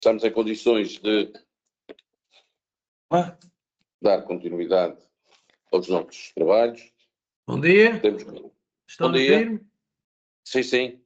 estamos em condições de dar continuidade aos nossos trabalhos. Bom dia. Estão Bom a dia. ouvir-me? Sim.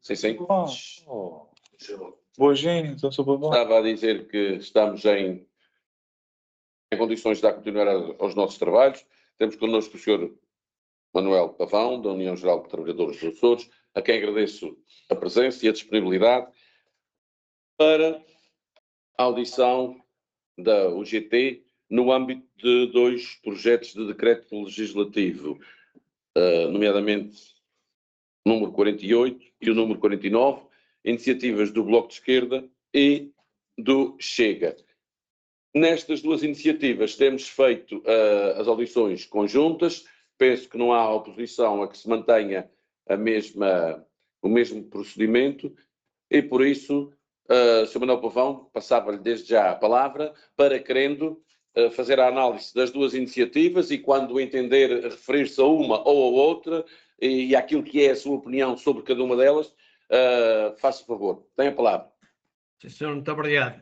Boa gente, eu sou babão. Estava a dizer que estamos em condições de dar continuidade aos nossos trabalhos. Temos connosco o Sr. Manuel Pavão, da União Geral de Trabalhadores dos Açores, a quem agradeço a presença e a disponibilidade para a audição da UGT no âmbito de 2 projetos de decreto legislativo, nomeadamente o número 48 e o número 49, iniciativas do Bloco de Esquerda e do Chega. Nestas 2 iniciativas temos feito as audições conjuntas. Penso que não há oposição a que se mantenha o mesmo procedimento e, por isso, Sr. Manuel Pavão, passava-lhe desde já a palavra para, querendo, fazer a análise das 2 iniciativas e, quando entender, referir-se a uma ou a outra e àquilo que é a sua opinião sobre cada uma delas, faça favor. Tem a palavra. Sim, senhor, muito obrigado.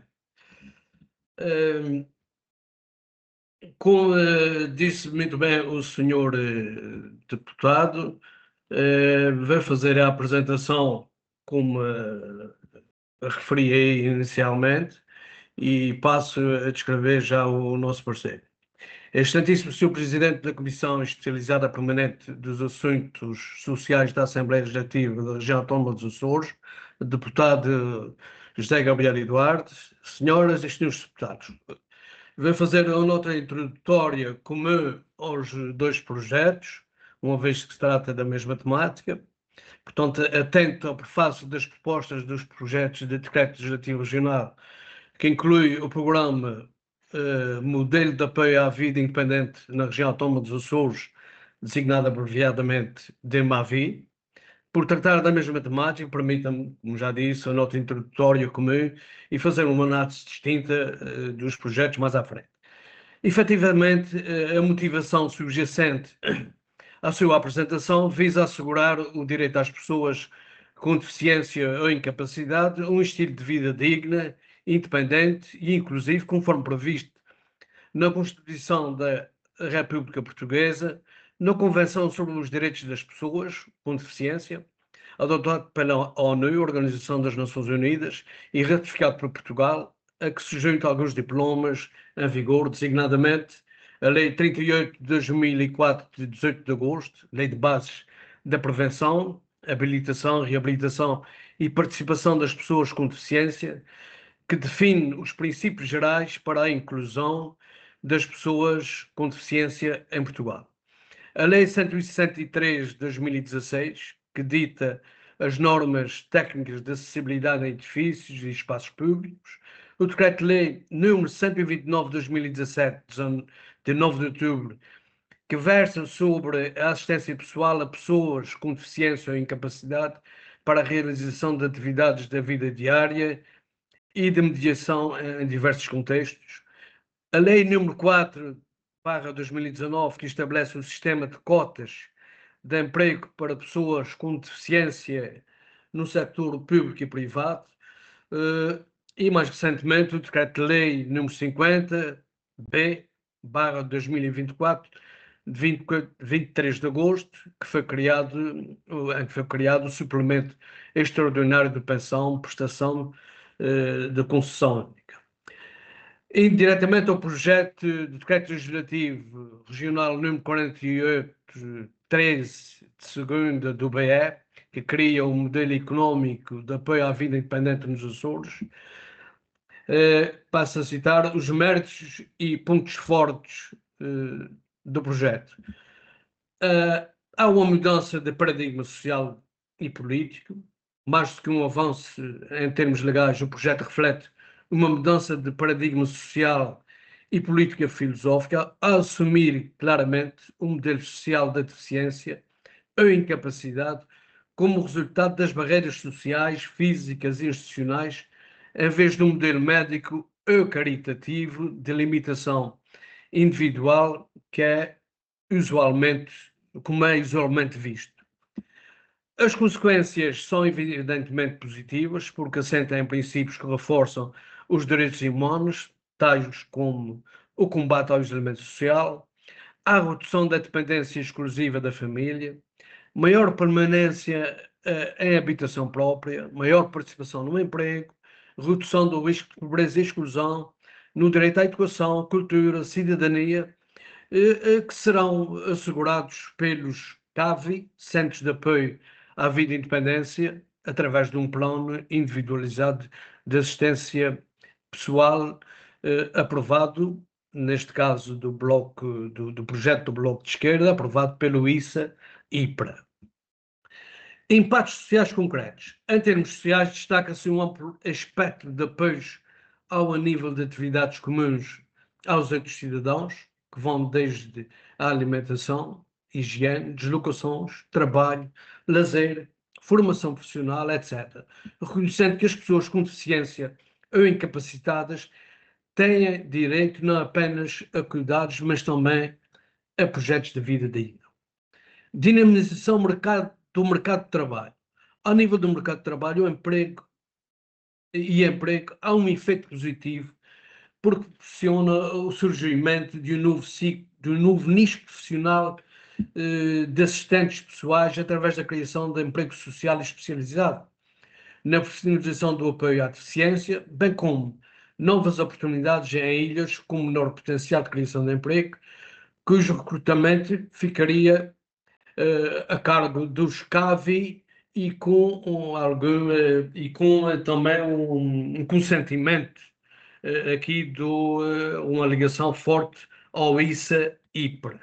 Como disse muito bem o senhor deputado, vai fazer a apresentação como referi aí inicialmente e passo a descrever já o nosso parecer. Excelentíssimo Sr. Presidente da Comissão Especializada Permanente dos Assuntos Sociais da Assembleia Legislativa da Região Autónoma dos Açores, deputado José Gabriel Eduardo, senhoras e senhores deputados, vou fazer uma nota introdutória comum aos 2 projetos, uma vez que se trata da mesma temática. Portanto, atento ao prefácio das propostas dos projetos de decreto legislativo regional, que inclui o programa Modelo de Apoio à Vida Independente na Região Autónoma dos Açores, designado abreviadamente DEMAVI. Por tratar da mesma temática, permita-me, como já disse, a nota introdutória comum e fazer uma análise distinta dos projetos mais à frente. Efetivamente, a motivação subjacente à sua apresentação visa assegurar o direito às pessoas com deficiência ou incapacidade a um estilo de vida digno, independente e inclusivo, conforme previsto na Constituição da República Portuguesa, na Convenção sobre os Direitos das Pessoas com Deficiência, adotado pela ONU, Organização das Nações Unidas, e ratificado por Portugal, a que se juntam alguns diplomas em vigor, designadamente a Lei 38 de 2004, de 18 de agosto, Lei de Bases da Prevenção, Habilitação, Reabilitação e Participação das Pessoas com Deficiência, que define os princípios gerais para a inclusão das pessoas com deficiência em Portugal. A Lei 163 de 2016, que dita as normas técnicas de acessibilidade em edifícios e espaços públicos, o Decreto-Lei número 129 de 2017, de 9 de outubro, que versa sobre a assistência pessoal a pessoas com deficiência ou incapacidade para a realização de atividades da vida diária e de mediação em diversos contextos. A Lei número 4/2019, que estabelece o sistema de cotas de emprego para pessoas com deficiência no setor público e privado, e mais recentemente o Decreto-Lei número 50/2024, de 23 de agosto, em que foi criado o suplemento extraordinário de pensão, prestação de concessão única. Indiretamente ao projeto de decreto legislativo regional número 48/13 de segunda do BE, que cria um modelo económico de apoio à vida independente nos Açores, passo a citar os méritos e pontos fortes do projeto. Há uma mudança de paradigma social e político. Mais do que um avanço em termos legais, o projeto reflete uma mudança de paradigma social e política filosófica, a assumir claramente o modelo social da deficiência ou incapacidade como resultado das barreiras sociais, físicas e institucionais, em vez de um modelo médico ou caritativo de limitação individual como é usualmente visto. As consequências são evidentemente positivas, porque assentam em princípios que reforçam os direitos humanos, tais como o combate ao isolamento social, a redução da dependência exclusiva da família, maior permanência em habitação própria, maior participação no emprego, redução do risco de pobreza e exclusão, no direito à educação, cultura, cidadania, que serão assegurados pelos CAVI, Centros de Apoio à Vida e Independência, através de um plano individualizado de assistência pessoal aprovado, neste caso do bloco, do projeto do Bloco de Esquerda, aprovado pelo ISA-IPRA. Impactos sociais concretos. Em termos sociais, destaca-se um amplo espectro de apoios ao nível de atividades comuns aos outros cidadãos, que vão desde a alimentação, higiene, deslocações, trabalho, lazer, formação profissional, etc. Reconhecendo que as pessoas com deficiência ou incapacitadas têm direito não apenas a cuidados, mas também a projetos de vida digna. Dinamização do mercado de trabalho. Ao nível do mercado de trabalho, o emprego há um efeito positivo porque proporciona o surgimento de um novo ciclo, de um novo nicho profissional de assistentes pessoais através da criação de emprego social especializado, na profissionalização do apoio à deficiência, bem como novas oportunidades em ilhas com menor potencial de criação de emprego, cujo recrutamento ficaria a cargo dos CAVI e com também um consentimento aqui uma ligação forte ao ISA-IPRA.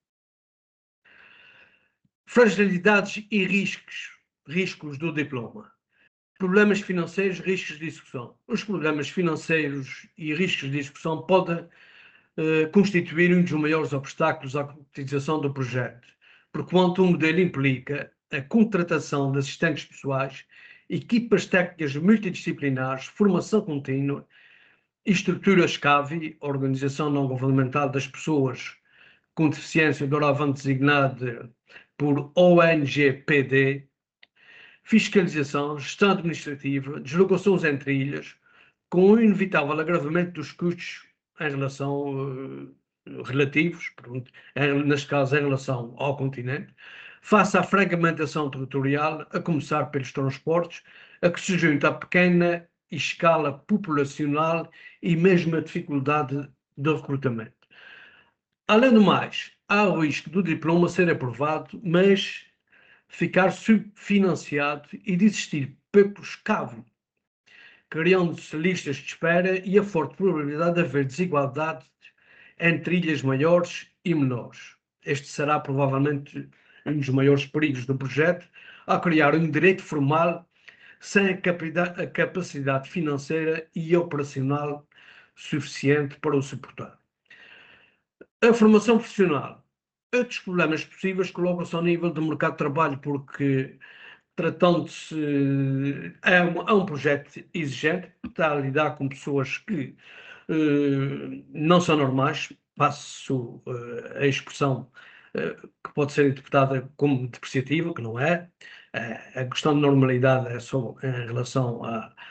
Fragilidades e riscos do diploma. Problemas financeiros, riscos de execução. Os problemas financeiros e riscos de execução podem constituir um dos maiores obstáculos à concretização do projeto, porquanto o modelo implica a contratação de assistentes pessoais, equipas técnicas multidisciplinares, formação contínua, estruturas CAVI, Organização Não Governamental das Pessoas com Deficiência, doravante designada por ONGPD, fiscalização, gestão administrativa, deslocações entre ilhas, com o inevitável agravamento dos custos em relação relativos, neste caso em relação ao continente, face à fragmentação territorial, a começar pelos transportes, a que se junta a pequena escala populacional e mesmo a dificuldade de recrutamento. Além do mais, há o risco do diploma ser aprovado, mas ficar subfinanciado e de existir poucos CAVI, criando-se listas de espera e a forte probabilidade de haver desigualdade entre ilhas maiores e menores. Este será provavelmente um dos maiores perigos do projeto, ao criar um direito formal sem a capacidade financeira e operacional suficiente para o suportar. A formação profissional. Outros problemas possíveis colocam-se ao nível do mercado de trabalho, porque tratando-se é um projeto exigente, está a lidar com pessoas que não são normais, passo a expressão que pode ser interpretada como depreciativa, que não é. A questão de normalidade é só em relação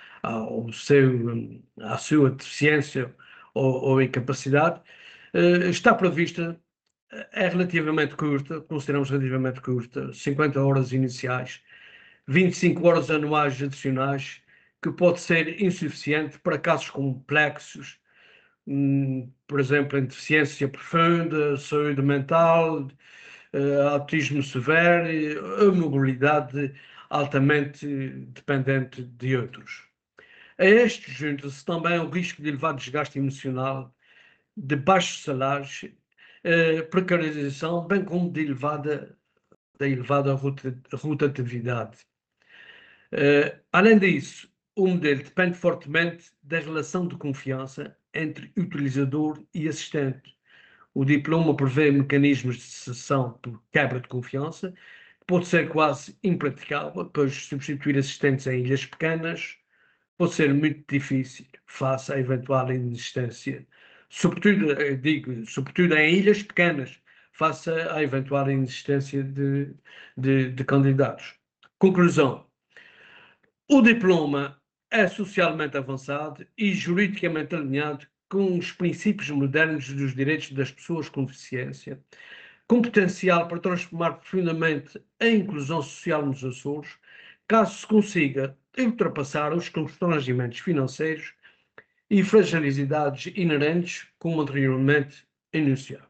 à sua deficiência ou incapacidade. Está prevista, é relativamente curta, consideramos relativamente curta, 50 horas iniciais, 25 horas anuais adicionais, que pode ser insuficiente para casos complexos, por exemplo, em deficiência profunda, saúde mental, autismo severo, a mobilidade altamente dependente de outros. A estes junta-se também o risco de elevado desgaste emocional, de baixos salários, precarização, bem como de elevada rotatividade. Além disso, o modelo depende fortemente da relação de confiança entre utilizador e assistente. O diploma prevê mecanismos de cessão por quebra de confiança, que pode ser quase impraticável, pois substituir assistentes em ilhas pequenas pode ser muito difícil face à eventual inexistência, sobretudo em ilhas pequenas, face à eventual inexistência de candidatos. Conclusão. O diploma é socialmente avançado e juridicamente alinhado com os princípios modernos dos direitos das pessoas com deficiência, com potencial para transformar profundamente a inclusão social nos Açores, caso se consiga ultrapassar os constrangimentos financeiros e fragilidades inerentes, como anteriormente enunciados.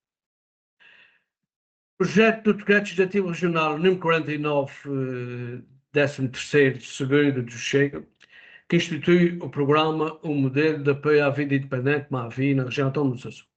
O projeto do Decreto Legislativo Regional número 49, 13º do Chega, que institui o programa, o modelo de apoio à vida independente, MAVI, na região autónoma dos Açores.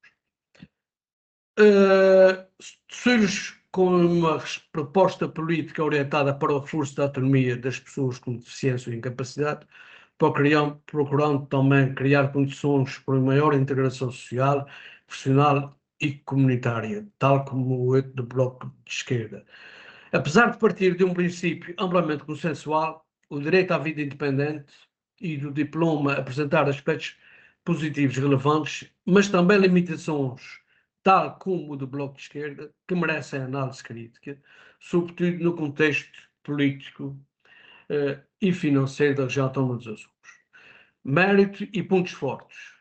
Surge com uma proposta política orientada para o reforço da autonomia das pessoas com deficiência ou incapacidade, procurando também criar condições para uma maior integração social, profissional e comunitária, tal como o do Bloco de Esquerda. Apesar de partir de um princípio amplamente consensual, o direito à vida independente e do diploma apresentar aspectos positivos relevantes, mas também limitações, tal como o do Bloco de Esquerda, que merecem análise crítica, sobretudo no contexto político e financeiro da região autónoma dos Açores. Mérito e pontos fortes.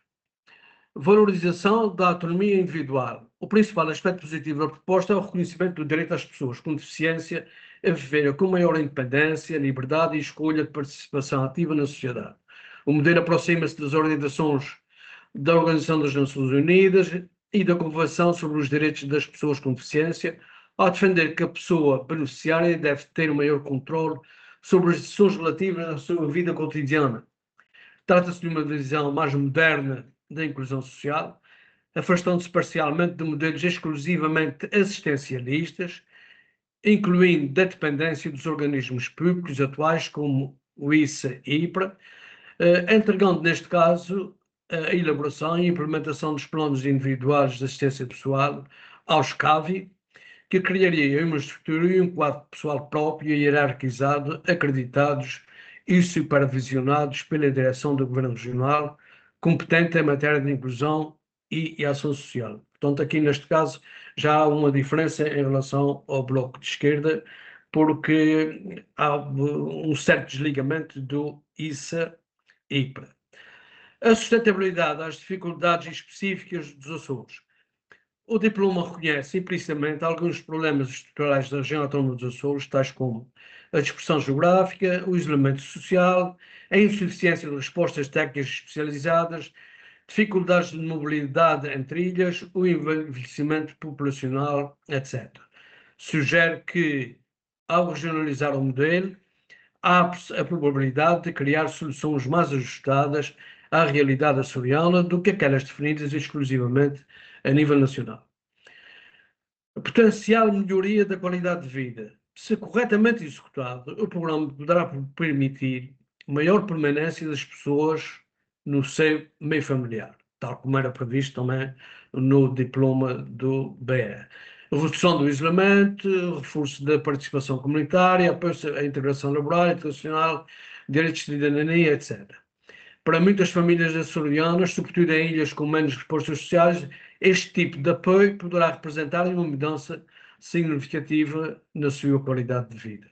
Valorização da autonomia individual. O principal aspecto positivo da proposta é o reconhecimento do direito das pessoas com deficiência a viverem com maior independência, liberdade e escolha de participação ativa na sociedade. O modelo aproxima-se das orientações da Organização das Nações Unidas e da Convenção sobre os Direitos das Pessoas com Deficiência, ao defender que a pessoa beneficiária deve ter o maior controle sobre as decisões relativas à sua vida cotidiana. Trata-se de uma visão mais moderna da inclusão social, afastando-se parcialmente de modelos exclusivamente assistencialistas, incluindo da dependência dos organismos públicos atuais, como o ISA e IPRA, entregando, neste caso, a elaboração e implementação dos planos individuais de assistência pessoal aos CAVI, que criaria uma estrutura e um quadro pessoal próprio e hierarquizado, acreditados e supervisionados pela direção do Governo Regional, competente em matéria de inclusão e ação social. Portanto, aqui neste caso já há uma diferença em relação ao Bloco de Esquerda, porque há um certo desligamento do ISA-IPRA. A sustentabilidade às dificuldades específicas dos Açores. O diploma reconhece implicitamente alguns problemas estruturais da região autónoma dos Açores, tais como a dispersão geográfica, o isolamento social, a insuficiência de respostas técnicas especializadas, dificuldades de mobilidade entre ilhas, o envelhecimento populacional, etc. Sugere que, ao regionalizar o modelo, há a probabilidade de criar soluções mais ajustadas à realidade açoriana do que aquelas definidas exclusivamente a nível nacional. A potencial melhoria da qualidade de vida. Se corretamente executado, o programa poderá permitir maior permanência das pessoas no seu meio familiar, tal como era previsto também no diploma do BE. Redução do isolamento, reforço da participação comunitária, apoio à integração laboral, educacional, direitos de cidadania, etc. Para muitas famílias açorianas, sobretudo em ilhas com menos respostas sociais, este tipo de apoio poderá representar uma mudança significativa na sua qualidade de vida.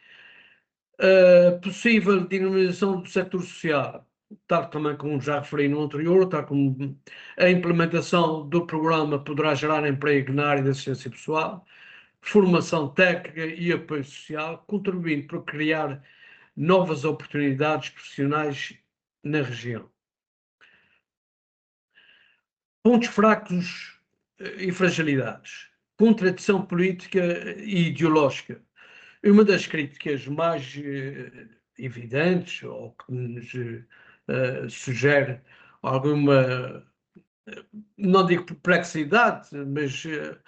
A possível dinamização do setor social, tal também como já referi no anterior, tal como a implementação do programa poderá gerar emprego na área da assistência pessoal, formação técnica e apoio social, contribuindo para criar novas oportunidades profissionais na região. Pontos fracos e fragilidades. Contradição política e ideológica. Uma das críticas mais evidentes, ou que nos sugere alguma, não digo perplexidade, mas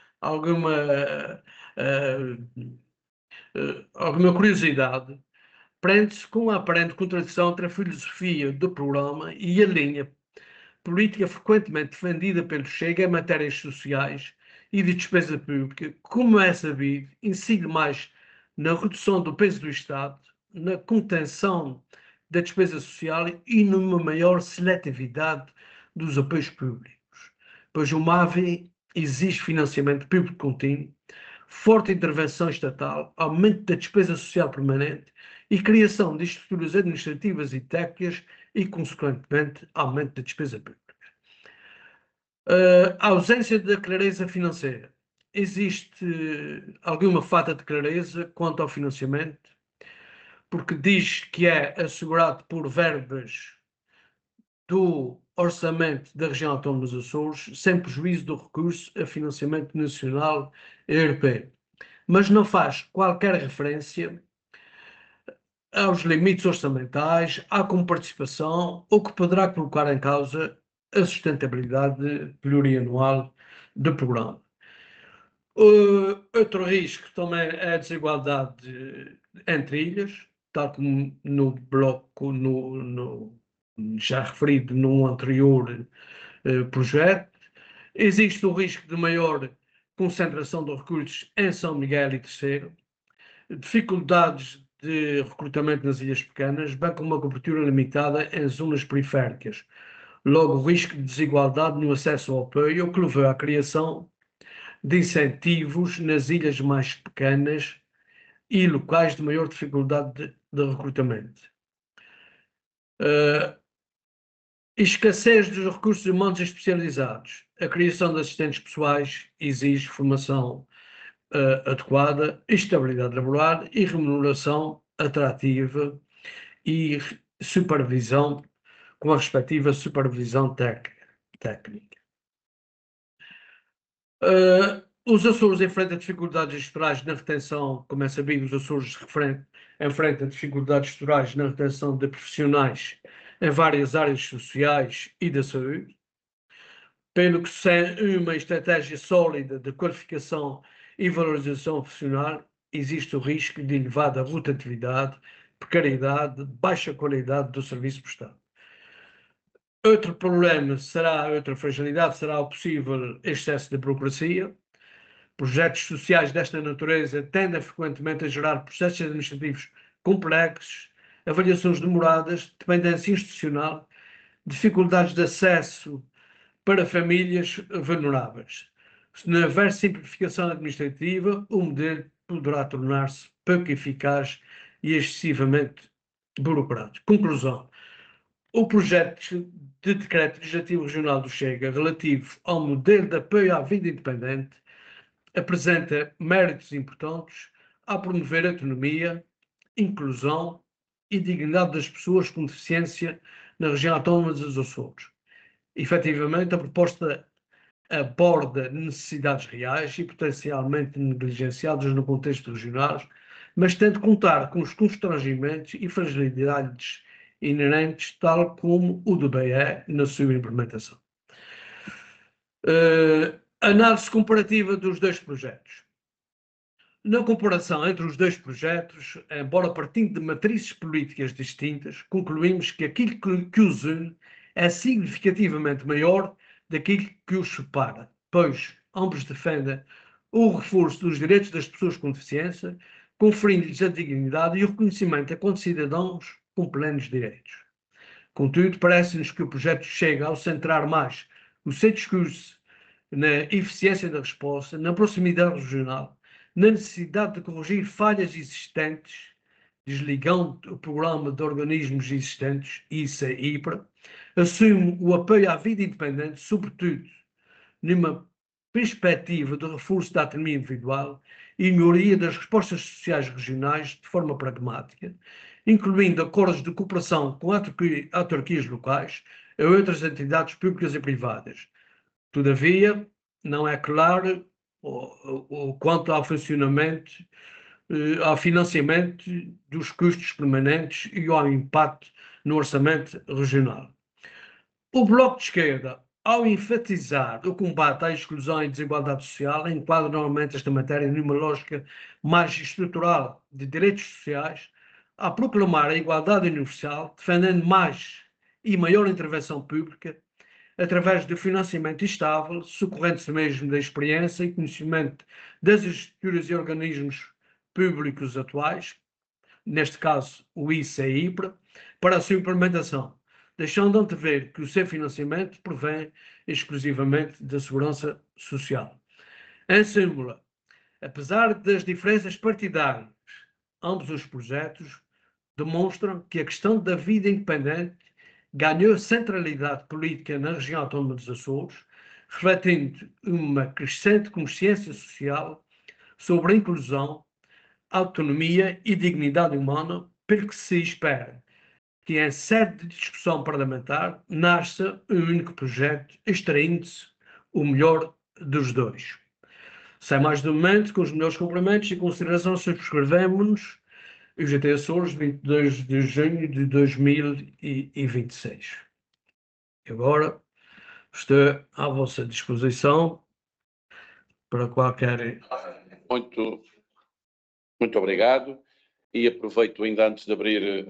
alguma curiosidade, prende-se com a aparente contradição entre a filosofia do programa e a linha política frequentemente defendida pelo Chega em matérias sociais e de despesa pública, como é sabido, incide mais na redução do peso do Estado, na contenção da despesa social e numa maior seletividade dos apoios públicos, pois o MAVI exige financiamento público contínuo, forte intervenção estatal, aumento da despesa social permanente e criação de estruturas administrativas e técnicas e, consequentemente, aumento da despesa pública. A ausência da clareza financeira. Existe alguma falta de clareza quanto ao financiamento, porque diz que é assegurado por verbas do orçamento da região autónoma dos Açores, sem prejuízo do recurso a financiamento nacional e europeu, mas não faz qualquer referência aos limites orçamentais, à comparticipação, o que poderá colocar em causa a sustentabilidade plurianual do programa. Outro risco também é a desigualdade entre ilhas, tal como no bloco já referido num anterior projeto. Existe o risco de maior concentração de recursos em São Miguel e Terceiro, dificuldades de recrutamento nas ilhas pequenas, bem como uma cobertura limitada em zonas periféricas. Logo, o risco de desigualdade no acesso ao apoio, o que levou à criação de incentivos nas ilhas mais pequenas e locais de maior dificuldade de recrutamento. Escassez dos recursos humanos especializados. A criação de assistentes pessoais exige formação adequada, estabilidade laboral e remuneração atrativa e supervisão, com a respectiva supervisão técnica. Os Açores enfrentam dificuldades estruturais na retenção, como é sabido, os Açores enfrentam dificuldades estruturais na retenção de profissionais em várias áreas sociais e da saúde, pelo que sem uma estratégia sólida de qualificação e valorização profissional, existe o risco de elevada rotatividade, precariedade, baixa qualidade do serviço prestado. Outro problema outra fragilidade será o possível excesso de burocracia. Projetos sociais desta natureza tendem frequentemente a gerar processos administrativos complexos, avaliações demoradas, dependência institucional, dificuldades de acesso para famílias vulneráveis. Se não houver simplificação administrativa, o modelo poderá tornar-se pouco eficaz e excessivamente burocrático. Conclusão. O projeto de decreto legislativo regional do Chega relativo ao modelo de apoio à vida independente apresenta méritos importantes a promover a autonomia, inclusão e dignidade das pessoas com deficiência na região autónoma dos Açores. Efetivamente, a proposta aborda necessidades reais e potencialmente negligenciadas no contexto regional, mas tem de contar com os constrangimentos e fragilidades inerentes, tal como o do BE na sua implementação. Análise comparativa dos dois projetos. Na comparação entre os dois projetos, embora partindo de matrizes políticas distintas, concluímos que aquilo que os une é significativamente maior daquilo que os separa, pois ambos defendem o reforço dos direitos das pessoas com deficiência, conferindo-lhes a dignidade e o reconhecimento enquanto cidadãos com plenos direitos. Contudo, parece-nos que o projeto chega ao centrar mais o seu discurso na eficiência da resposta, na proximidade regional, na necessidade de corrigir falhas existentes, desligando o programa de organismos existentes, ISA e IPRA, assume o apoio à vida independente, sobretudo numa perspectiva de reforço da autonomia individual e melhoria das respostas sociais regionais de forma pragmática, incluindo acordos de cooperação com autarquias locais e outras entidades públicas e privadas. Todavia, não é claro quanto ao funcionamento, ao financiamento dos custos permanentes e ao impacto no orçamento regional. O Bloco de Esquerda, ao enfatizar o combate à exclusão e desigualdade social, enquadra normalmente esta matéria numa lógica mais estrutural de direitos sociais, a proclamar a igualdade universal, defendendo mais e maior intervenção pública, através do financiamento estável, socorrendo-se mesmo da experiência e conhecimento das estruturas e organismos públicos atuais, neste caso o ISA e IPRA, para a sua implementação, deixando de antever que o seu financiamento provém exclusivamente da segurança social. Em súmula, apesar das diferenças partidárias, ambos os projetos demonstram que a questão da vida independente ganhou centralidade política na região autónoma dos Açores, refletindo uma crescente consciência social sobre a inclusão, autonomia e dignidade humana, pelo que se espera que, em sede de discussão parlamentar, nasça um único projeto, extraindo-se o melhor dos dois. Sem mais de momento, com os melhores cumprimentos e considerações, subscrevemos-nos o UGT Açores, 22 de junho de 2026. Agora estou à vossa disposição para qualquer... Muito obrigado, e aproveito ainda antes de abrir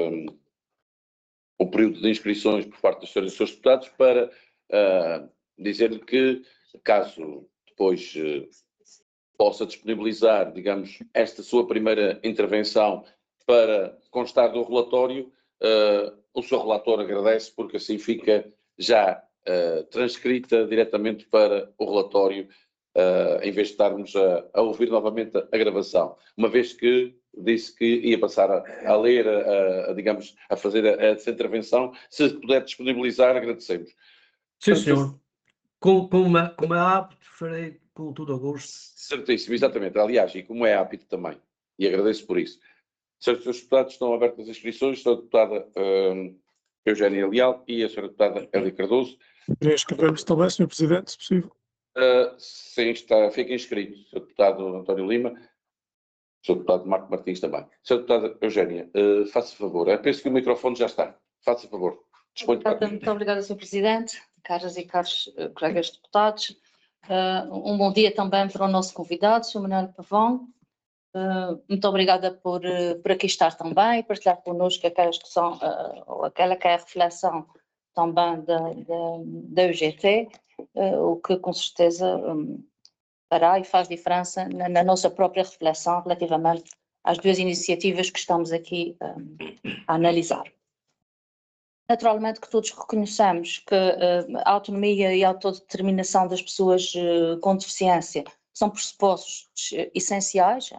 o período de inscrições por parte dos senhores deputados para dizer-lhe que, caso depois possa disponibilizar, digamos, esta sua primeira intervenção para constar do relatório, o seu relator agradece, porque assim fica já transcrita diretamente para o relatório, em vez de estarmos a ouvir novamente a gravação, uma vez que disse que ia passar a ler, digamos, a fazer essa intervenção. Se puder disponibilizar, agradecemos. Sim, senhor. Como é hábito, farei com todo o gosto. Certíssimo, exatamente. Aliás, e como é hábito também, e agradeço por isso. Senhores deputados, estão abertas as inscrições. A deputada Eugénia Leal e a senhora deputada Hélia Cardoso. Queria inscrever-me também, Sr. Presidente, se possível. Sim, fica inscrito o Sr. Deputado António Lima, o Sr. Deputado Marco Martins também. Sra. Deputada Eugénia, faça favor. Penso que o microfone já está. Faça favor. Muito obrigada, Sr. Presidente, caras e caros colegas deputados. Um bom dia também para o nosso convidado, Sr. Manuel Pavão. Muito obrigada por aqui estar também, partilhar connosco aquelas que são, ou aquela que é a reflexão também da UGT, o que com certeza fará e faz diferença na nossa própria reflexão relativamente às duas iniciativas que estamos aqui a analisar. Naturalmente que todos reconhecemos que a autonomia e a autodeterminação das pessoas com deficiência são pressupostos essenciais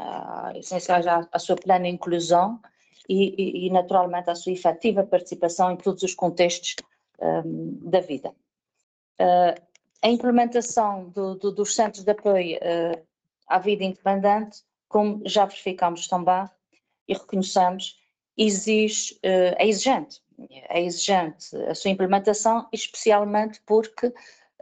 à sua plena inclusão e naturalmente à sua efetiva participação em todos os contextos da vida. A implementação dos centros de apoio à vida independente, como já verificamos também e reconhecemos, é exigente a sua implementação, especialmente porque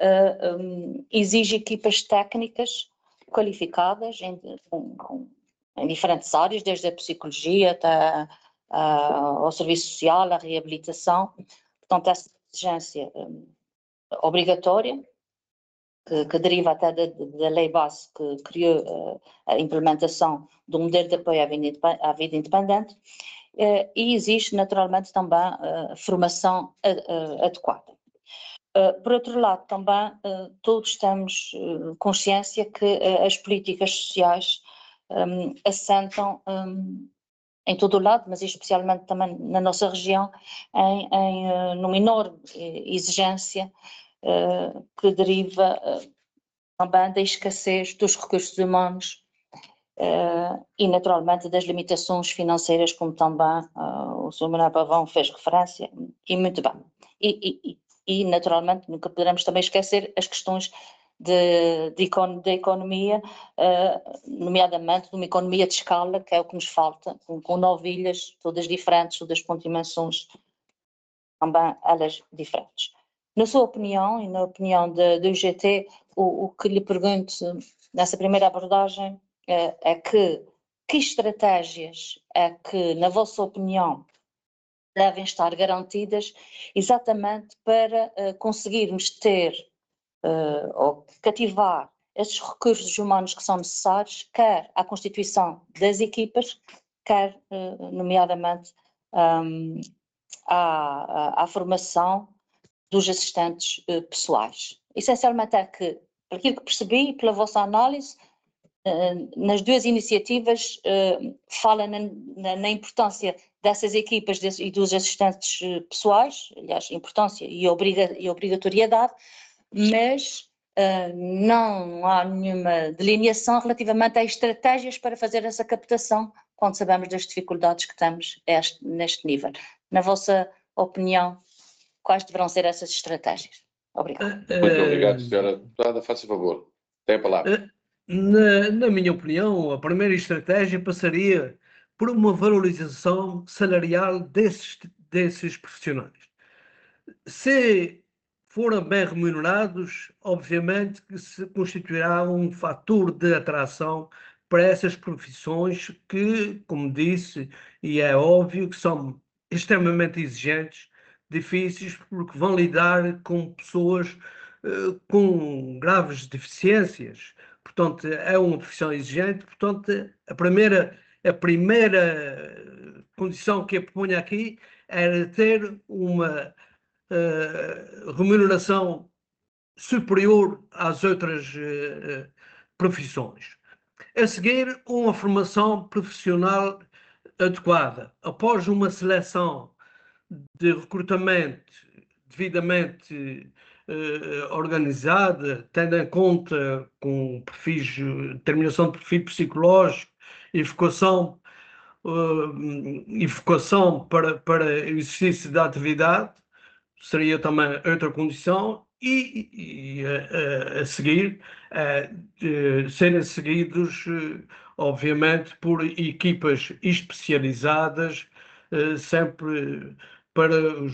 exige equipas técnicas qualificadas em diferentes áreas, desde a psicologia até ao serviço social, à reabilitação. Portanto, essa exigência obrigatória, que deriva até da lei base que criou a implementação do modelo de apoio à vida independente, e existe naturalmente também formação adequada. Por outro lado, também todos temos consciência que as políticas sociais assentam em todo o lado, mas especialmente também na nossa região, numa enorme exigência que deriva também da escassez dos recursos humanos e naturalmente das limitações financeiras, como também o Sr. Manuel Pavão fez referência, e muito bem. E naturalmente nunca poderemos também esquecer as questões da economia, nomeadamente de uma economia de escala, que é o que nos falta, com 9 ilhas, todas diferentes, todas com dimensões também elas diferentes. Na sua opinião e na opinião do UGT, o que lhe pergunto nessa primeira abordagem é que estratégias é que, na vossa opinião, devem estar garantidas exatamente para conseguirmos ter ou cativar esses recursos humanos que são necessários, quer à constituição das equipas, quer, nomeadamente, à formação dos assistentes pessoais. Essencialmente é que, por aquilo que percebi, pela vossa análise, nas duas iniciativas fala na importância dessas equipas e dos assistentes pessoais, aliás, importância e obrigatoriedade, mas não há nenhuma delineação relativamente a estratégias para fazer essa captação quando sabemos das dificuldades que temos neste nível. Na vossa opinião, quais deverão ser essas estratégias? Obrigada. Muito obrigado, senhora deputada. Faça favor. Tem a palavra. Na minha opinião, a primeira estratégia passaria por uma valorização salarial desses profissionais. Se forem bem remunerados, obviamente que se constituirá um fator de atração para essas profissões que, como disse, e é óbvio que são extremamente exigentes, difíceis, porque vão lidar com pessoas com graves deficiências. Portanto, é uma profissão exigente. Portanto, a primeira condição que eu proponho aqui era ter uma remuneração superior às outras profissões. A seguir, uma formação profissional adequada. Após uma seleção de recrutamento devidamente organizada, tendo em conta com perfis, determinação de perfil psicológico, evocação para exercício da atividade, seria também outra condição, e a seguir serem seguidos, obviamente, por equipas especializadas, sempre para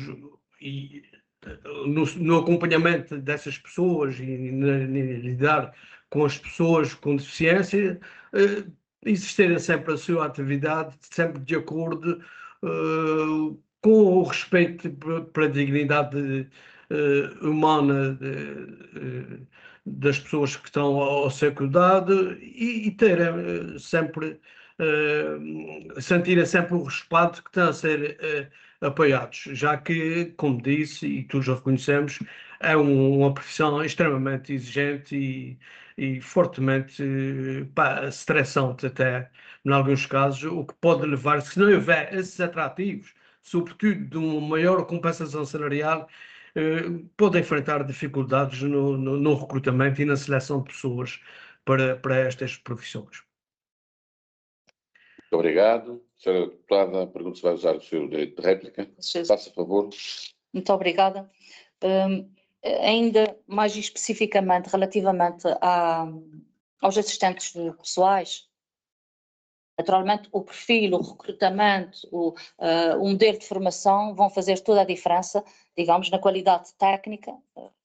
no acompanhamento dessas pessoas e lidar com as pessoas com deficiência, existirem sempre a sua atividade, sempre de acordo com o respeito pela dignidade humana das pessoas que estão ao seu cuidado e terem sempre, sentirem sempre o respaldo que estão a ser apoiados, já que, como disse, e todos já reconhecemos, é uma profissão extremamente exigente e fortemente estressante até, em alguns casos, o que pode levar, se não houver esses atrativos, sobretudo de uma maior compensação salarial, pode enfrentar dificuldades no recrutamento e na seleção de pessoas para estas profissões. Muito obrigado. Senhora deputada, pergunto se vai usar o seu direito de réplica. Faça favor. Muito obrigada. Ainda mais especificamente relativamente aos assistentes pessoais, naturalmente o perfil, o recrutamento, o modelo de formação vão fazer toda a diferença, digamos, na qualidade técnica,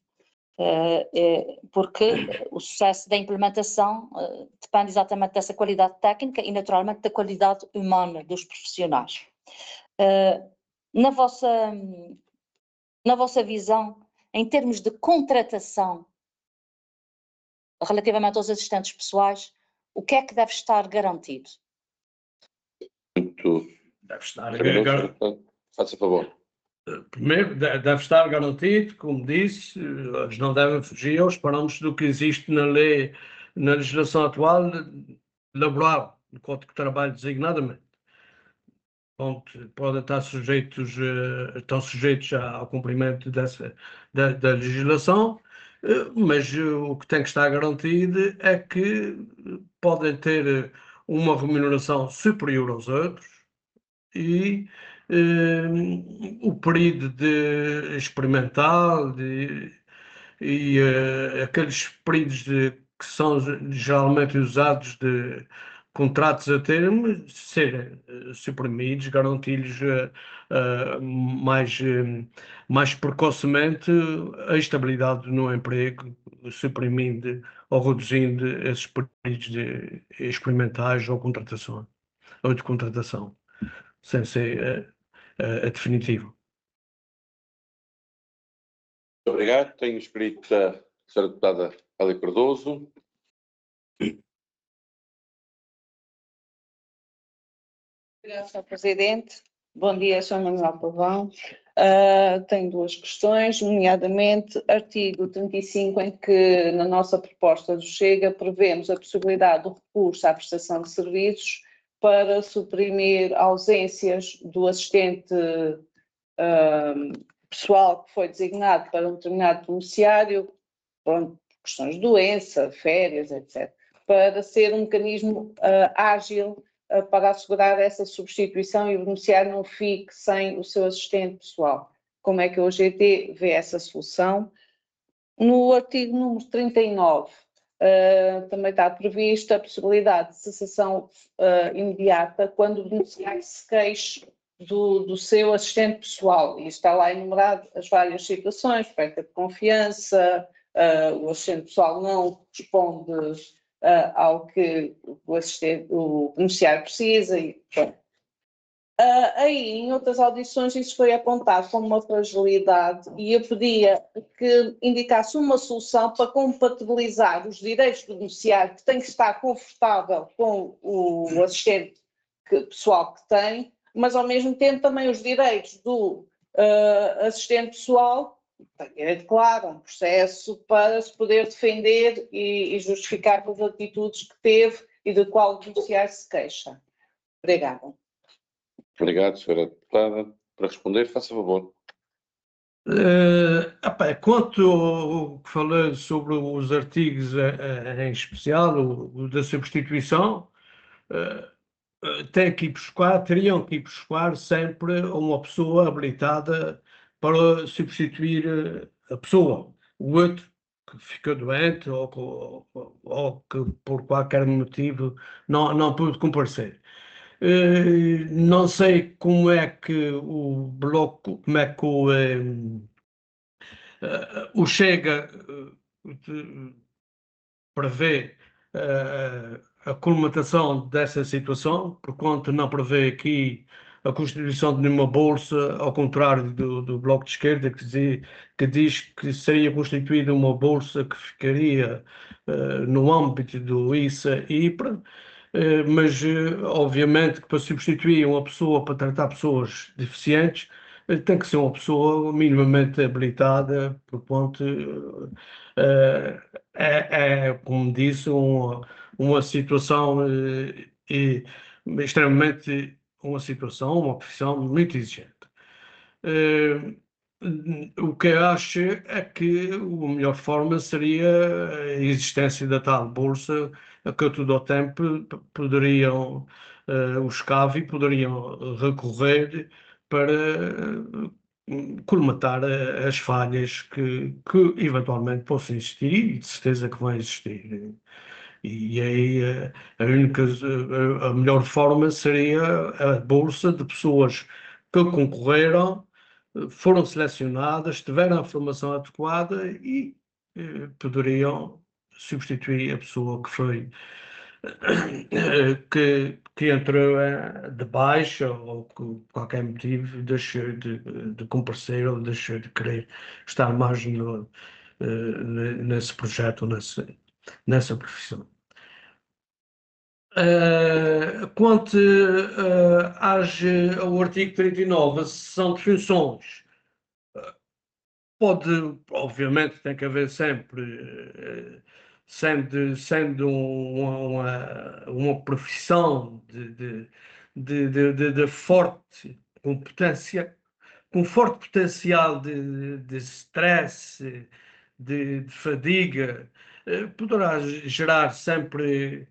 porque o sucesso da implementação depende exatamente dessa qualidade técnica e naturalmente da qualidade humana dos profissionais. Na vossa visão, em termos de contratação relativamente aos assistentes pessoais, o que é que deve estar garantido? Muito. Deve estar Faça favor. Primeiro, deve estar garantido, como disse, eles não devem fugir aos parâmetros do que existe na lei, na legislação atual laboral, no Código de Trabalho designadamente. Podem estar sujeitos, estão sujeitos ao cumprimento da legislação, mas o que tem que estar garantido é que podem ter uma remuneração superior aos outros e o período de experimental e aqueles períodos que são geralmente usados de contratos a termo serem suprimidos, garantir-lhes mais precocemente a estabilidade no emprego, suprimindo ou reduzindo esses períodos de experimentais ou contratação, ou de contratação, sem ser definitivo. Muito obrigado. Tenho escrito a senhora deputada Hélia Cardoso. Obrigada, Sr. Presidente. Bom dia, Sr. Manuel Pavão. Tenho duas questões, nomeadamente artigo 35, em que na nossa proposta do Chega prevemos a possibilidade do recurso à prestação de serviços para suprimir ausências do assistente pessoal que foi designado para um determinado beneficiário, por questões de doença, férias, etc., para ser um mecanismo ágil para assegurar essa substituição e o beneficiário não fique sem o seu assistente pessoal. Como é que a UGT vê essa solução? No artigo número 39, também está prevista a possibilidade de cessação imediata quando o beneficiário se queixe do seu assistente pessoal. E está lá enumerado as várias situações, perda de confiança, o assistente pessoal não responde ao que o beneficiário precisa. E, aí, em outras audições, isso foi apontado como uma fragilidade e eu pedia que indicasse uma solução para compatibilizar os direitos do beneficiário, que tem que estar confortável com o assistente pessoal que tem, mas ao mesmo tempo também os direitos do assistente pessoal, é claro, um processo para se poder defender e justificar as atitudes que teve e do qual o beneficiário se queixa. Obrigada. Obrigado, senhora deputada. Para responder, faça favor. Quanto ao que falei sobre os artigos em especial, o da substituição, teriam que ir buscar sempre uma pessoa habilitada para substituir a pessoa. O outro que fica doente ou que por qualquer motivo não pôde comparecer. Não sei como é que o bloco, como é que o Chega prevê a colmatação dessa situação, porquanto não prevê aqui a constituição de nenhuma bolsa, ao contrário do Bloco de Esquerda, que diz que seria constituída uma bolsa que ficaria no âmbito do ISA-IPRA. Mas obviamente que para substituir uma pessoa para tratar pessoas deficientes tem que ser uma pessoa minimamente habilitada, porquanto como disse, uma situação extremamente, uma profissão muito exigente. O que eu acho é que a melhor forma seria a existência da tal bolsa a que a todo o tempo poderiam, os CAVI poderiam recorrer para colmatar as falhas que eventualmente possam existir e de certeza que vão existir. E aí a melhor forma seria a bolsa de pessoas que concorreram, foram selecionadas, tiveram a formação adequada e poderiam substituir a pessoa que foi que entrou de baixa ou que por qualquer motivo deixou de comparecer ou deixou de querer estar mais nesse projeto, nessa profissão. Quanto ao artigo 39, a cessação de funções, obviamente, tem que haver sempre, sendo uma profissão de forte competência, com forte potencial de stress, de fadiga, poderá gerar sempre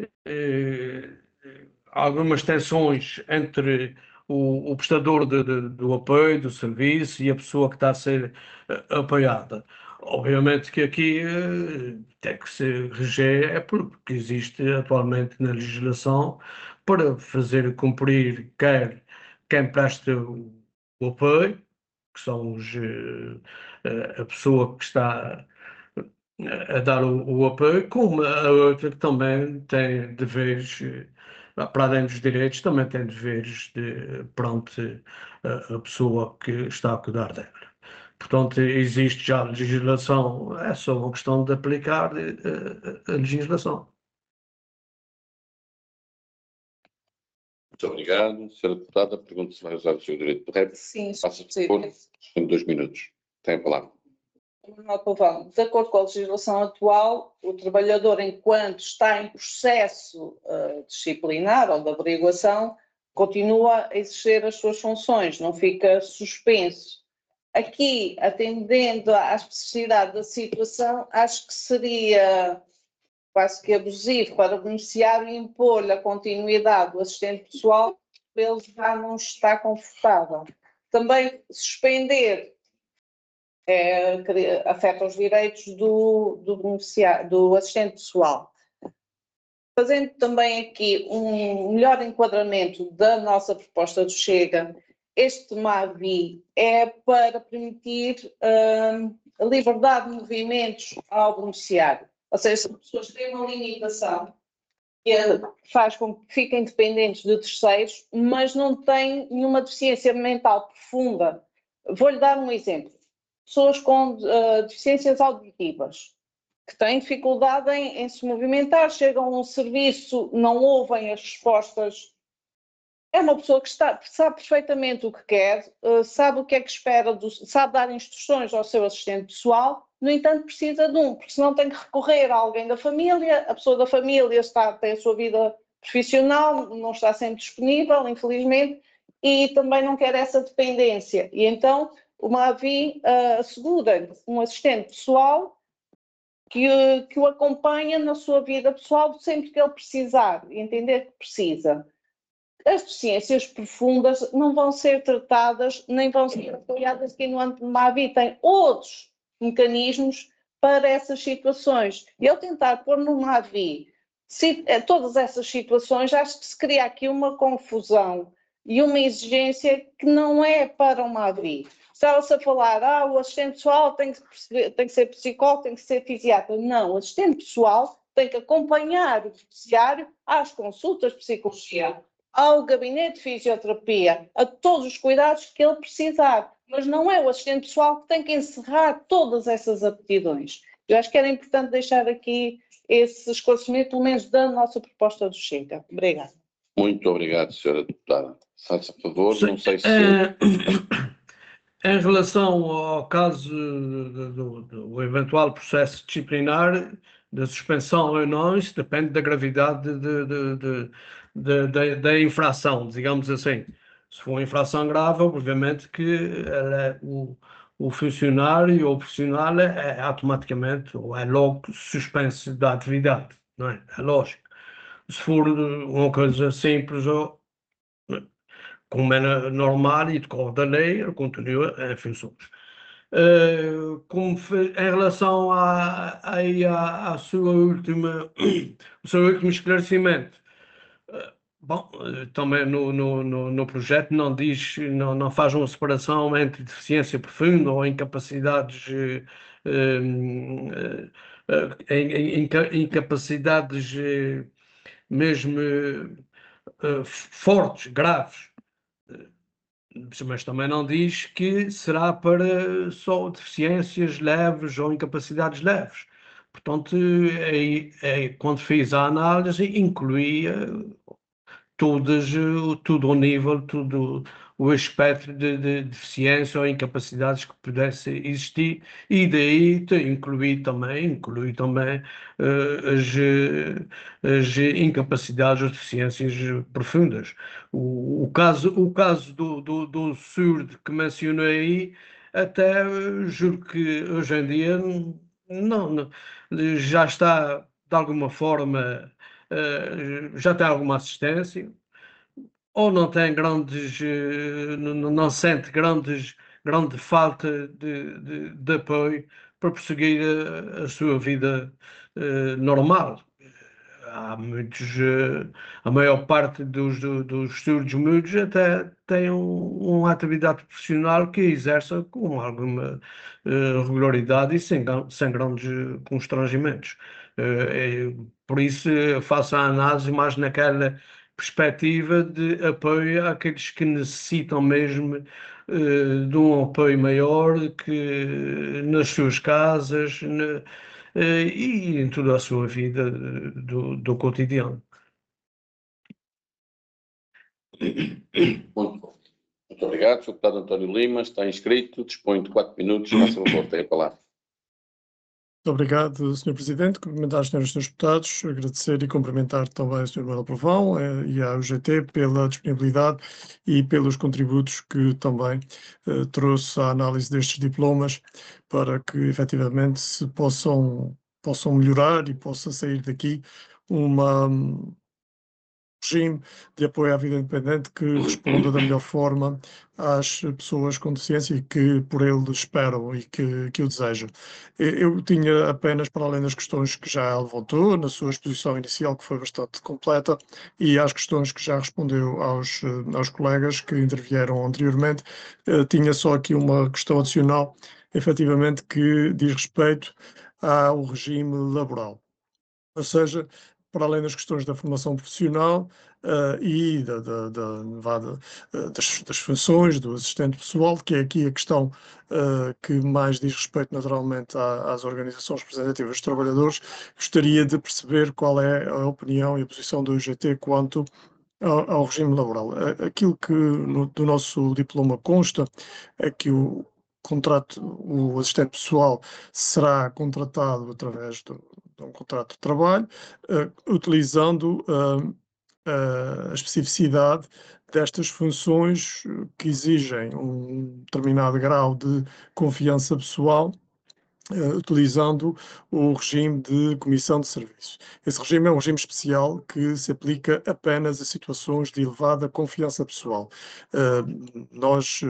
algumas tensões entre o prestador do apoio, do serviço e a pessoa que está a ser apoiada. Obviamente que aqui tem que se reger, é porque existe atualmente na legislação para fazer cumprir quer quem presta o apoio, que são a pessoa que está a dar o apoio, como a outra que também tem deveres, para além dos direitos, também tem deveres perante a pessoa que está a cuidar dela. Portanto, existe já legislação, é só uma questão de aplicar a legislação. Muito obrigado. Senhora deputada, pergunto se vai usar o seu direito de réplica. Sim, Faça favor, em 2 minutos. Tem a palavra. Manuel Pavão, de acordo com a legislação atual, o trabalhador, enquanto está em processo disciplinar ou de averiguação, continua a exercer as suas funções, não fica suspenso. Aqui, atendendo à especificidade da situação, acho que seria quase que abusivo para o beneficiário impor-lhe a continuidade do assistente pessoal, ele já não está confortável. Também suspender afeta os direitos do beneficiário, do assistente pessoal. Fazendo também aqui um melhor enquadramento da nossa proposta do Chega, este MAVI é para permitir a liberdade de movimentos ao beneficiário. Ou seja, se as pessoas têm uma limitação que faz com que fiquem dependentes de terceiros, mas não têm nenhuma deficiência mental profunda. Vou-lhe dar um exemplo. Pessoas com deficiências auditivas, que têm dificuldade em se movimentar, chegam a um serviço, não ouvem as respostas. É uma pessoa que sabe perfeitamente o que quer, sabe o que é que espera, sabe dar instruções ao seu assistente pessoal, no entanto precisa de um, porque senão tem que recorrer a alguém da família, a pessoa da família tem a sua vida profissional, não está sempre disponível, infelizmente, e também não quer essa dependência. E então o MAVI assegura um assistente pessoal que o acompanha na sua vida pessoal sempre que ele precisar e entender que precisa. As deficiências profundas não vão ser tratadas, nem vão ser apoiadas aqui no âmbito do MAVI. Tem outros mecanismos para essas situações. E ao tentar pôr no MAVI todas essas situações, acho que se cria aqui uma confusão e uma exigência que não é para o MAVI. Estava-se a falar, o assistente pessoal tem que ser psicólogo, tem que ser fisiatra. Não, o assistente pessoal tem que acompanhar o beneficiário às consultas de psicologia, ao gabinete de fisioterapia, a todos os cuidados que ele precisar. Mas não é o assistente pessoal que tem que encerrar todas essas aptidões. Eu acho que era importante deixar aqui esse esclarecimento, pelo menos da nossa proposta do Chega. Obrigada. Muito obrigado, senhora deputada. Faça favor, não sei se... Em relação ao caso do eventual processo disciplinar, da suspensão ou não, isso depende da gravidade da infração, digamos assim. Se for uma infração grave, obviamente que o funcionário ou o profissional é automaticamente, ou é logo suspenso da atividade, não é? É lógico. Se for uma coisa simples, como é normal e decorre da lei, ele continua em funções. Em relação à sua o seu último esclarecimento, também no projeto não diz, não faz uma separação entre deficiência profunda ou incapacidades, incapacidades mesmo fortes, graves. Mas também não diz que será para só deficiências leves ou incapacidades leves. Portanto, quando fiz a análise, incluía tudo ao nível, todo o espectro de deficiência ou incapacidades que pudesse existir, e daí inclui também as incapacidades ou deficiências profundas. O caso do surdo que mencionei aí, até juro que hoje em dia não, já está de alguma forma, já tem alguma assistência, ou não tem não sente grande falta de apoio para prosseguir a sua vida normal. Há muitos, a maior parte dos surdos mudos até têm uma atividade profissional que exerce com alguma regularidade e sem grandes constrangimentos. Por isso faço a análise mais naquela perspectiva de apoio àqueles que necessitam mesmo de um apoio maior que nas suas casas, e em toda a sua vida do cotidiano. Muito bom. Muito obrigado, Sr. Deputado António Lima. Está inscrito, dispõe de 4 minutos. Faça favor, tem a palavra. Muito obrigado, Sr. Presidente. Cumprimentar as senhoras e senhores deputados, agradecer e cumprimentar também o Sr. Manuel Pavão e à UGT pela disponibilidade e pelos contributos que também trouxe à análise destes diplomas para que efetivamente se possam possam melhorar e possa sair daqui uma regime de apoio à vida independente que responda da melhor forma às pessoas com deficiência e que por ele esperam e que o desejam. Eu tinha apenas, para além das questões que já levantou na sua exposição inicial, que foi bastante completa, e às questões que já respondeu aos colegas que intervieram anteriormente, tinha só aqui uma questão adicional, efetivamente, que diz respeito ao regime laboral. Ou seja, para além das questões da formação profissional, e das funções do assistente pessoal, que é aqui a questão que mais diz respeito naturalmente às organizações representativas dos trabalhadores, gostaria de perceber qual é a opinião e a posição do UGT quanto ao regime laboral. Aquilo que do nosso diploma consta é que o assistente pessoal será contratado através de um contrato de trabalho, utilizando a especificidade destas funções que exigem um determinado grau de confiança pessoal, utilizando o regime de comissão de serviços. Esse regime é um regime especial que se aplica apenas a situações de elevada confiança pessoal. Nós,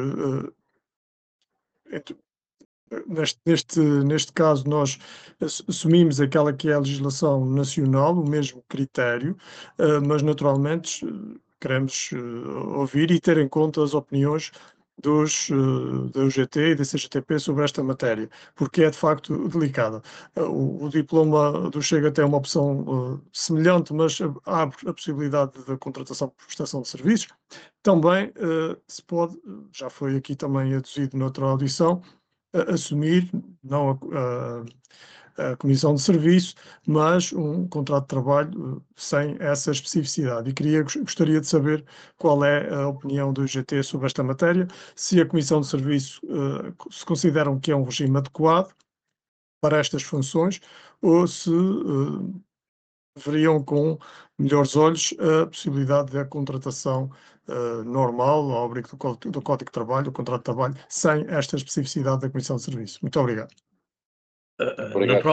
neste caso, nós assumimos aquela que é a legislação nacional, o mesmo critério, mas naturalmente queremos ouvir e ter em conta as opiniões da UGT e da CGTP sobre esta matéria, porque é de facto delicada. O diploma do Chega tem uma opção semelhante, mas abre a possibilidade da contratação por prestação de serviços. Também se pode, já foi aqui também aduzido noutra audição, assumir não a comissão de serviço, mas um contrato de trabalho sem essa especificidade. E gostaria de saber qual é a opinião do IGT sobre esta matéria, se a comissão de serviço se consideram que é um regime adequado para estas funções ou se veriam com melhores olhos a possibilidade da contratação normal, ao abrigo do Código de Trabalho, do contrato de trabalho, sem esta especificidade da Comissão de Serviço. Muito obrigado. Obrigado,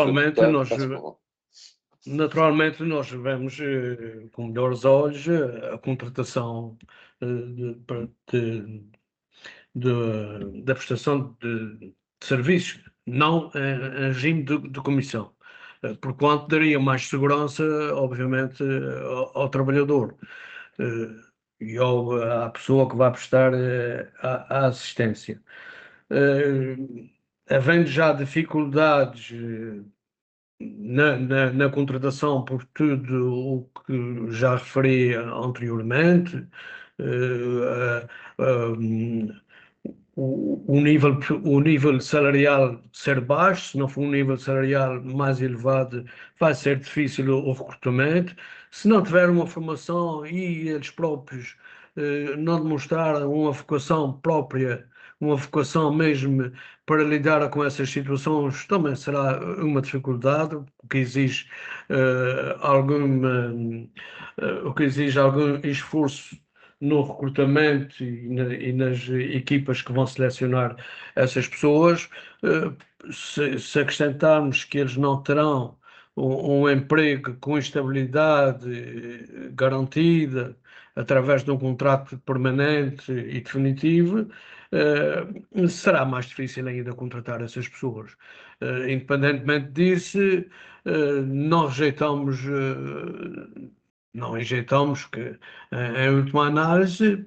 Naturalmente nós vemos com melhores olhos a contratação da prestação de serviços, não em regime de comissão, porquanto daria mais segurança, obviamente, ao trabalhador e à pessoa que vai prestar a assistência. Havendo já dificuldades na contratação por tudo o que já referi anteriormente, o nível salarial ser baixo, se não for um nível salarial mais elevado, vai ser difícil o recrutamento. Se não tiver uma formação e eles próprios não demonstraram uma vocação própria, uma vocação mesmo para lidar com essas situações, também será uma dificuldade, o que exige algum esforço no recrutamento e nas equipas que vão selecionar essas pessoas. Se acrescentarmos que eles não terão um emprego com estabilidade garantida através de um contrato permanente e definitivo, será mais difícil ainda contratar essas pessoas. Independentemente disso, não rejeitamos que, em última análise,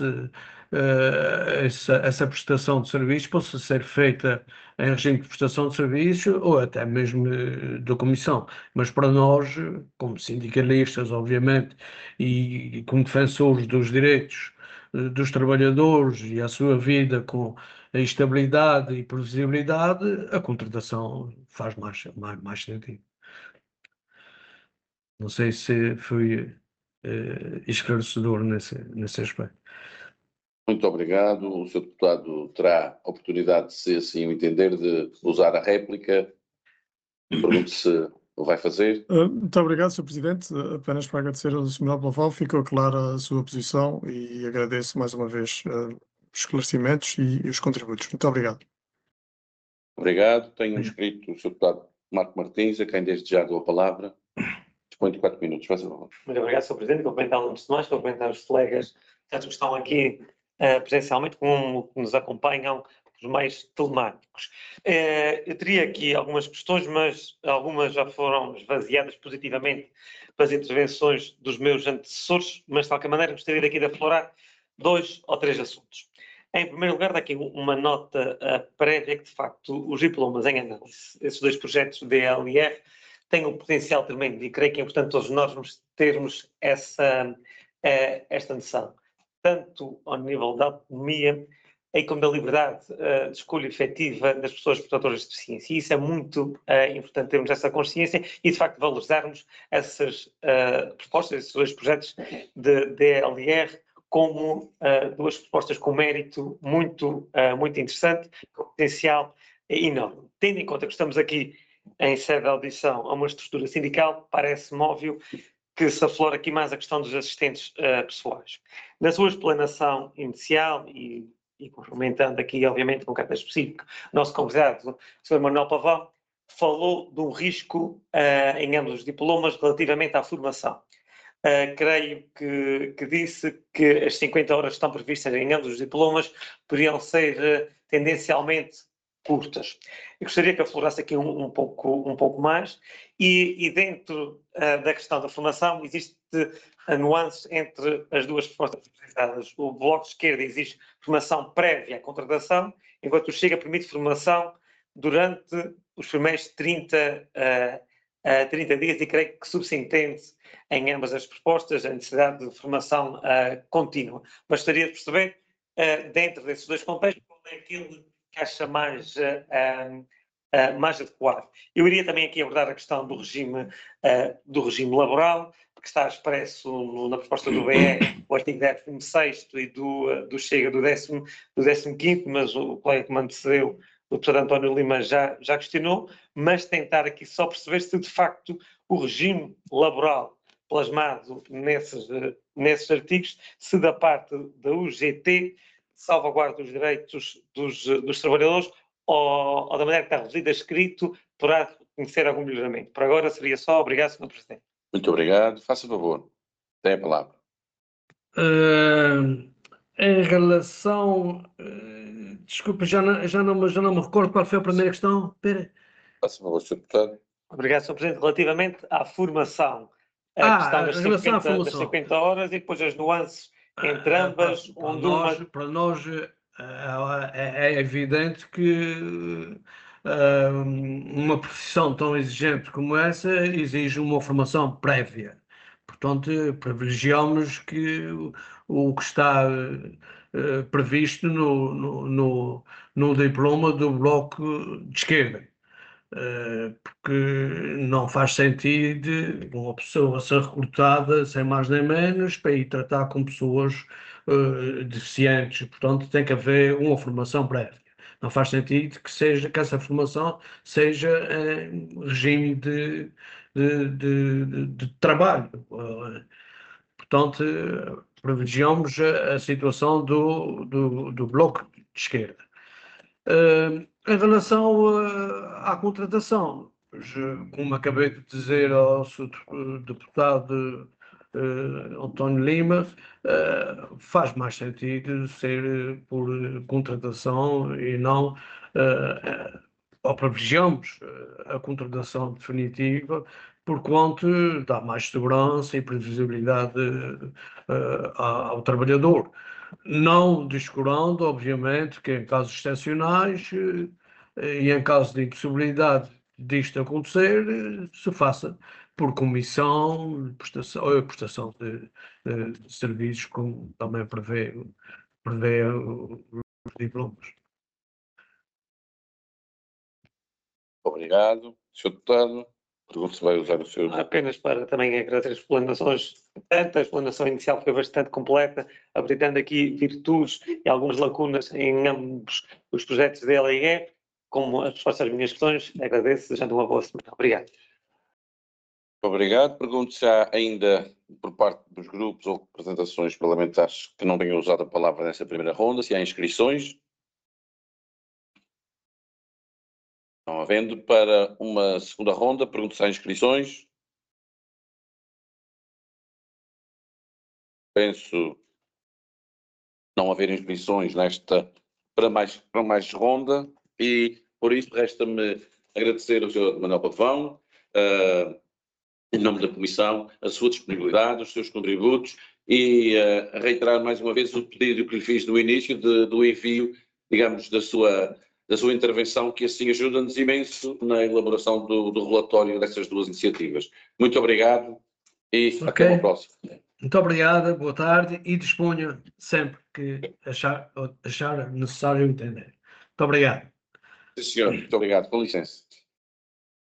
essa prestação de serviço possa ser feita em regime de prestação de serviço ou até mesmo da comissão. Mas para nós, como sindicalistas, obviamente, e como defensores dos direitos dos trabalhadores e a sua vida com a estabilidade e previsibilidade, a contratação faz mais sentido. Não sei se fui esclarecedor nesse aspecto. Muito obrigado. O Sr. Deputado terá a oportunidade, se assim o entender, de usar a réplica. Pergunto se o vai fazer. Muito obrigado, Sr. Presidente. Apenas para agradecer ao Sr. Pavão, ficou clara a sua posição e agradeço mais uma vez os esclarecimentos e os contributos. Muito obrigado. Obrigado. Tenho inscrito o Sr. Deputado Marco Martins, a quem desde já dou a palavra. Dispõe de 4 minutos. Faz favor. Muito obrigado, Sr. Presidente. Cumprimentá-lo antes de mais, cumprimentar os colegas, tanto que estão aqui presencialmente como que nos acompanham por meios telemáticos. Eu teria aqui algumas questões, mas algumas já foram esvaziadas positivamente pelas intervenções dos meus antecessores, mas de qualquer maneira gostaria aqui de aflorar 2 ou 3 assuntos. Em primeiro lugar, dá aqui uma nota prévia que, de facto, os diplomas em análise, esses 2 projetos de DLR, têm um potencial tremendo e creio que é importante todos nós termos esta noção, tanto ao nível da autonomia e como da liberdade de escolha efetiva das pessoas portadoras de deficiência. E isso é muito importante termos essa consciência e, de facto, valorizarmos essas propostas, esses 2 projetos de DLR, como 2 propostas com mérito muito interessante, com potencial enorme. Tendo em conta que estamos aqui em sede de audição a uma estrutura sindical, parece-me óbvio que se aflora aqui mais a questão dos assistentes pessoais. Na sua explanação inicial e complementando aqui, obviamente, com caráter específico, o nosso convidado, o Sr. Manuel Pavão, falou do risco em ambos os diplomas relativamente à formação. Creio que disse que as 50 horas que estão previstas em ambos os diplomas poderiam ser tendencialmente curtas. Eu gostaria que aflorasse aqui um pouco mais e dentro da questão da formação existe nuances entre as 2 propostas apresentadas. O Bloco de Esquerda exige formação prévia à contratação, enquanto o Chega permite formação durante os primeiros 30 dias e creio que subsentende em ambas as propostas a necessidade de formação contínua. Mas gostaria de perceber, dentro desses 2 contextos, qual é aquele que acha mais adequado. Eu iria também aqui abordar a questão do regime laboral, porque está expresso na proposta do BE, o artigo 16º e do Chega do 15º, mas o colega que me antecedeu, o professor António Lima, já questionou, mas tentar aqui só perceber se de facto o regime laboral plasmado nesses artigos, se da parte da UGT salvaguarda os direitos dos trabalhadores ou da maneira que está reduzido a escrito, poderá conhecer algum melhoramento. Por agora seria só. Obrigado, Sr. Presidente. Muito obrigado. Faça favor. Tem a palavra. Em relação... desculpa, já não me recordo qual foi a primeira questão. Espera. Faça favor, Sr. Deputado. Obrigado, Sr. Presidente. Relativamente à formação, a questão das 50 horas e depois as nuances entre ambas, para nós é evidente que uma profissão tão exigente como essa exige uma formação prévia. Portanto, privilegiamos que o que está previsto no diploma do Bloco de Esquerda. Porque não faz sentido uma pessoa ser recrutada sem mais nem menos para ir tratar com pessoas deficientes. Portanto, tem que haver uma formação prévia. Não faz sentido que essa formação seja em regime de trabalho. Portanto, privilegiamos a situação do Bloco de Esquerda. Em relação à contratação, como acabei de dizer ao Sr. Deputado António Lima, faz mais sentido ser por contratação e não, ou privilegiamos a contratação definitiva, porquanto dá mais segurança e previsibilidade ao trabalhador. Não descurando, obviamente, que em casos excepcionais e em caso de impossibilidade disto acontecer, se faça por comissão, prestação de serviços, como também prevê os diplomas. Obrigado. Sr. Deputado, pergunto se vai usar o seu... Apenas para também agradecer as explanações, a explanação inicial foi bastante completa, habilitando aqui virtudes e algumas lacunas em ambos os projetos da LIE, como as respostas às minhas questões, agradeço, desejando uma boa semana. Obrigado. Obrigado. Pergunto se há ainda, por parte dos grupos ou representações parlamentares que não tenham usado a palavra nessa primeira ronda, se há inscrições. Não havendo, para uma segunda ronda, pergunto se há inscrições. Penso não haver inscrições para mais ronda e, por isso, resta-me agradecer ao Sr. Manuel Pavão, em nome da Comissão, a sua disponibilidade, os seus contributos e reiterar mais uma vez o pedido que lhe fiz no início do envio, digamos, da sua intervenção, que assim ajuda-nos imenso na elaboração do relatório dessas duas iniciativas. Muito obrigado e até uma próxima. Muito obrigado, boa tarde e disponha sempre que achar necessário entender. Muito obrigado. Sim, senhor. Muito obrigado. Com licença.